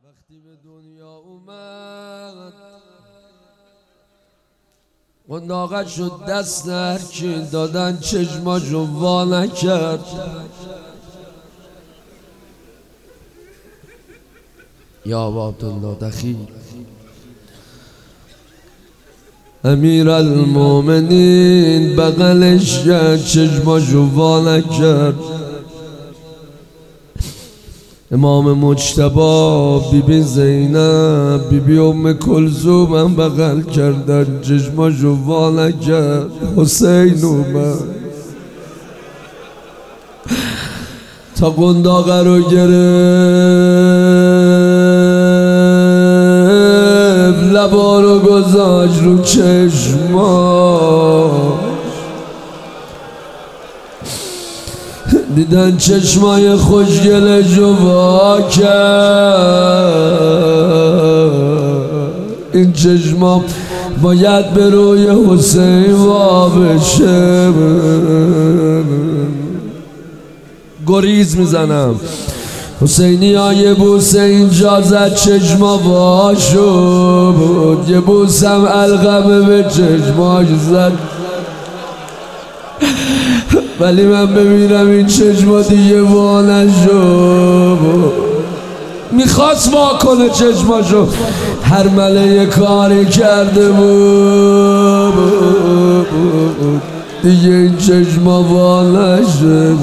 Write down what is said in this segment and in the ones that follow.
وقتی به دنیا اومد قنداقت شد دست هر کی دادن چشماشو وا نکرد. یا عبدالله دخیل امیر المومنین بغلش کرد چشماشو وا نکرد. امام مجتبی بیبی زینب بیبی ام کلثوم هم بغل کردن چشماشو وا نکرد. حسین اومد تا قنداقه رو گرفت لبا رو گذاشت رو چشما. دیدن چشمای خوشگلشو وا کرد. این چشما باید به روی حسین وا بشه. گریز میزنم حسینی ها یه بوسه اینجا زد چشما وا شد. یه بوسم علقمه به چشماش زد ولی من ببینم این چشما دیگه وا نشد. میخواست وا کنه چشماشو هر مله کاری کرده بود دیگه این چشما وا نشد.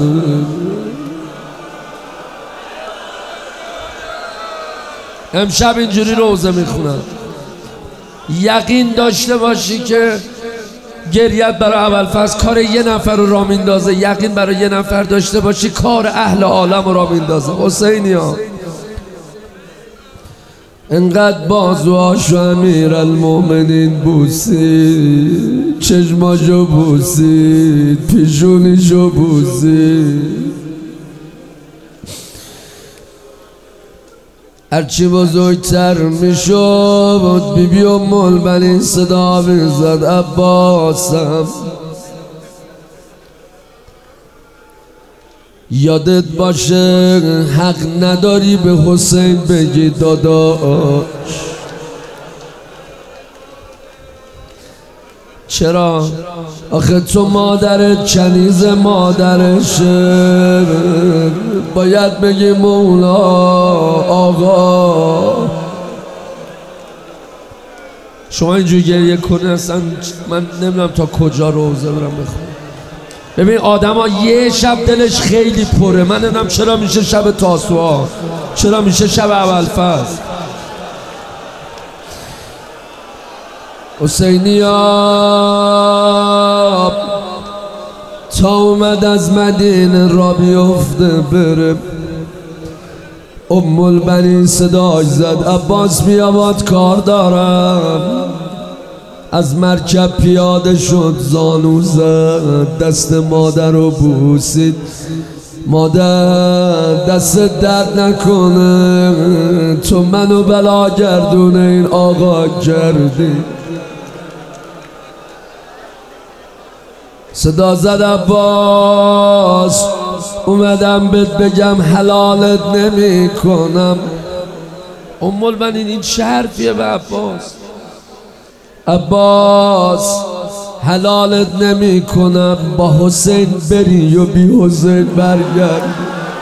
امشب اینجوری روزه میخونم. یقین داشته باشی که گریت برای اولفصل کار یه نفر رو را میندازه. یقین برای یه نفر داشته باشی کار اهل عالم رو را میندازه. حسینی ها انقدر بازوهاشو امیر المومنین بوسید، چشماشو بوسید، پیشونیشو بوسید. هرچی بزرگتر میشد بیبی ام البنین صدا میزد عباسم یادت باشه حق نداری به حسین بگی داداش. چرا؟ آخه تو مادرت کنیز مادرشه باید بگی مولا آقا. شما اینجوری گریه کنه اصلا من نمیدونم تا کجا روزه برم بخونم. ببین آدم ها یه شب دلش خیلی پره. من نمیدونم چرا میشه شب تاسوعا، چرا میشه شب اولفصل. حسینی ها تا اومد از مدینه را بیفته بره ام البنین صداش زد عباس بیامد کار دارم. از مرکب پیاده شد زانو زد دست مادر رو بوسید. مادر دست درد نکنه تو منو بلا گردونه این آقا کردی. صدا زد عباس اومدم بهت بگم حلالت نمی کنم. ام البنین این چه حرفیه به عباس؟ عباس حلالت نمی کنم با حسین بری و بی حسین برگرد.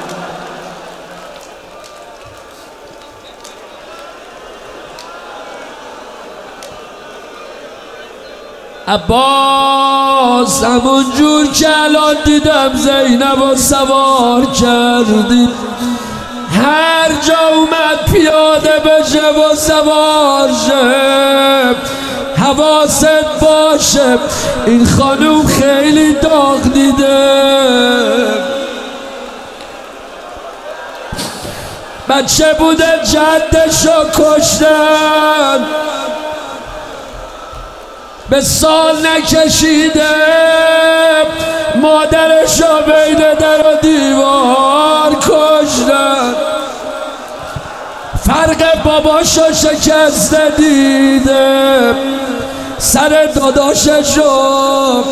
عباس همون جور که الان دیدم زینب و سوار کردی هر جا اومد پیاده بشه و سوار شه حواست باشه این خانوم خیلی داغ دیده. بچه بوده جدشو کشتن به سال نکشیده مادرشو بین در و دیوار کشتن. فرق باباشو شکسته دیده سر داداششو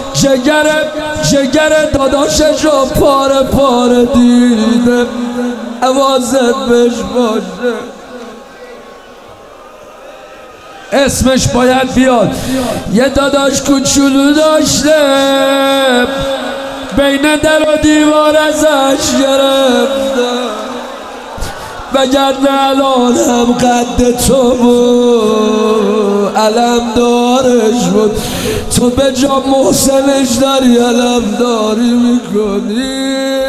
جگر داداششو پاره پاره دیده. عوازت بهش باشه اسمش باید بیاد. یه داداش کوچولو داشته بین در و دیوار ازش گرفتم، وگرنه الان هم قد تو بود علم دارش بود. تو به جا محسنش داری علم داری میکنی.